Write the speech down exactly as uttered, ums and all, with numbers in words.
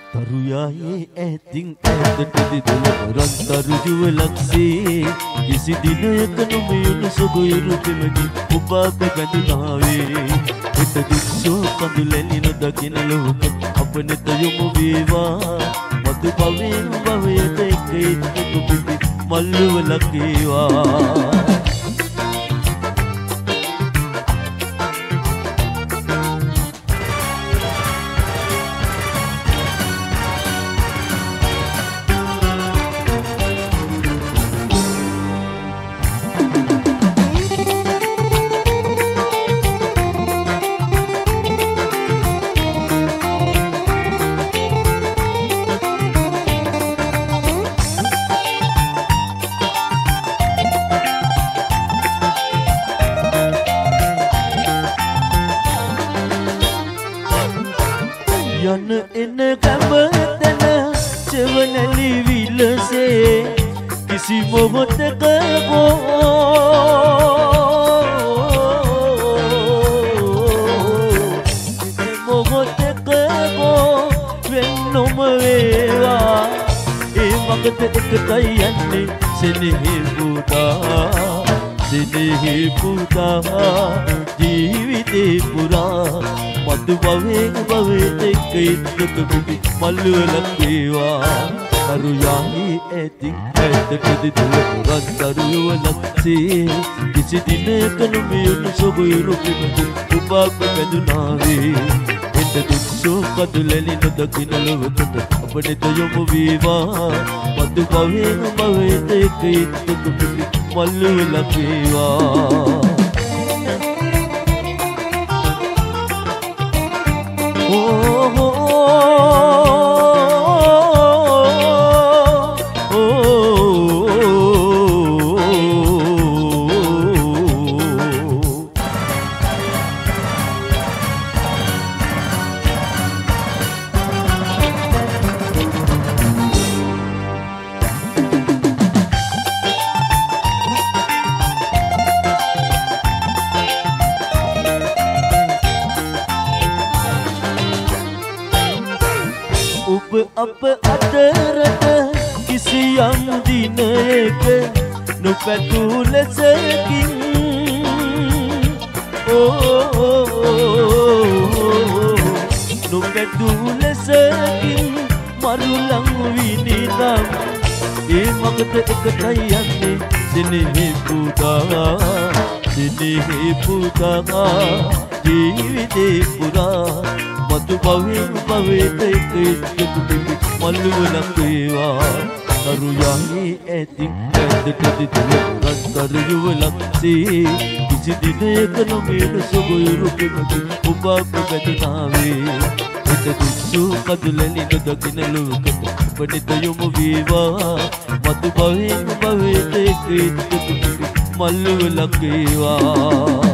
තරුයායේ ඇතින් ඇතට දිදුල රන්තරු ජුවලක්සේ කිසි දිනයක නොමියුණු සොගොයුරු පෙමකි ඔබ අප බැඳුනාවේ හිත දුක්සෝ කඳුලැලි නොදකින ලෝක අප නෙත යොමු වේවා මතු භවයෙන් භවයට එක එකතු පිපි මල්ලුවලක් ඒවා යන එන කැඹතන චවනලි විලසේ කිසි මොහොතක ගෝ කිසි මොහොතක ගෝ වෙන් නොම වේවා ඒ මගට එකටයි යන්නේ සෙනෙහි පුතා සෙනෙහි පුතා ජීවිතේ පුරා මතු භවයෙන් භවයට එක එකතු පිපි මල්ලුවලක් වේවා තරුයාහි ඇතින් ඇතට දිදුල රන්තරු යුවලක්සේ කිසි දිනයක නොමියුණු සොගොයුරු පෙමකි ඔබ අප බැඳුනාවේ හිත දුක්සෝ කඳුලැලි නොදකින ලොවකට අප නෙත යොමු වේවා මතු භවයෙන් භවයට එක එකතු පිපි මල්ලුවලක් වේවා Oh, oh, oh, oh, ඔබ අප අතරට කිසියම් දිනයක නොපැතූ ලෙසකින් නොපැතූ ලෙසකින් මරුලං විනිදම් ඒ මගට එකටයි යන්නේ සෙනෙහි පුතා සෙනෙහි පුතා ජීවිතේ පුරා මතු භවයෙන් භවයට එක එකතු පිපි මල්ලුවලක් වේවා තරුයාහි ඇතින් ඇතට දිදුල රන්තරු යුවලක්සේ කිසි දිනයක නොමියුණු සොගොයුරු පෙමකි ඔබ අප බැඳුනාවේ හිත දුක්සෝ කඳුලැලි නොදකින ලෝකට අප නෙත යොමු වේවා මතු භවයෙන් භවයට එක එකතු පිපි මල්ලුවලක් වේවා